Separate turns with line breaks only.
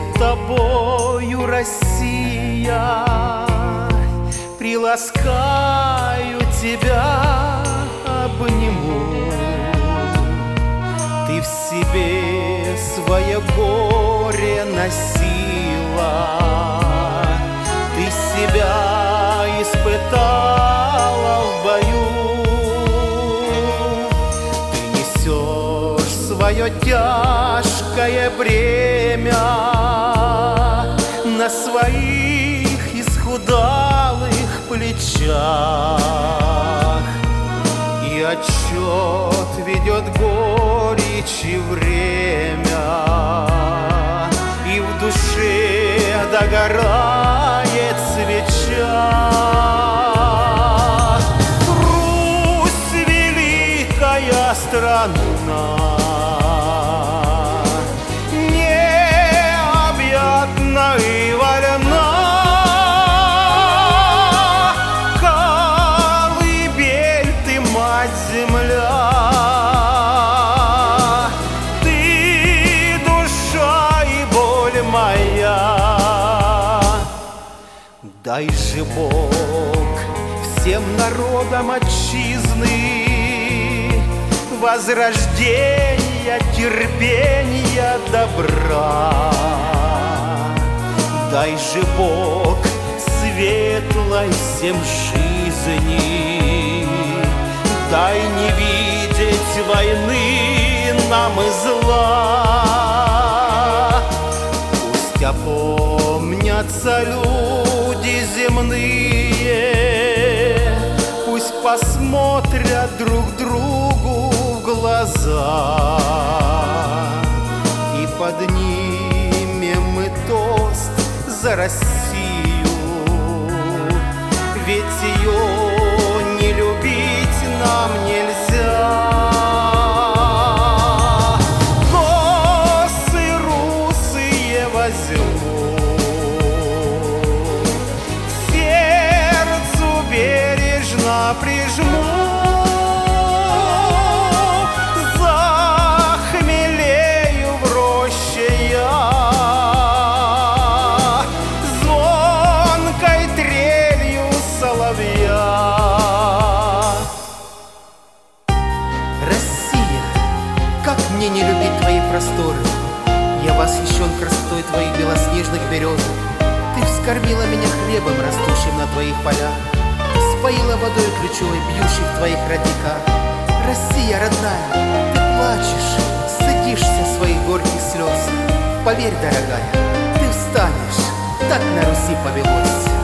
тобою, Россия, приласкаю тебя, обниму. Ты в себе свое горе носила, ты себя испытала в бою. Ты несешь свое тяжкое бремя на своих исхудалых плечах, и отчет ведет горечи время, и в душе догорает свеча. Русь, великая страна, необъятна и вольна, колыбель ты, мать земля, ты душа и боль моя. Дай же Бог всем народам отчизны возрождения, терпения, добра. Дай же Бог светлой всем жизни, дай не видеть войны нам и зла. Пусть опомнятся люди земные, пусть посмотрят друг другу в глаза, и поднимем мы тост за Россию, ведь ее не любить нам нельзя. Косы русые возьму, к сердцу бережно прижму, захмелею в роще я, звонкой трелью соловья. Россия, как мне не любить твои просторы? Я восхищен красотой твоих белоснежных берез. Ты вскормила меня хлебом, растущим на твоих полях, споила водой ключевой, бьющей в твоих родниках. Россия, родная, ты плачешь, стыдишься своих горьких слез. Поверь, дорогая, ты встанешь, так на Руси повелось.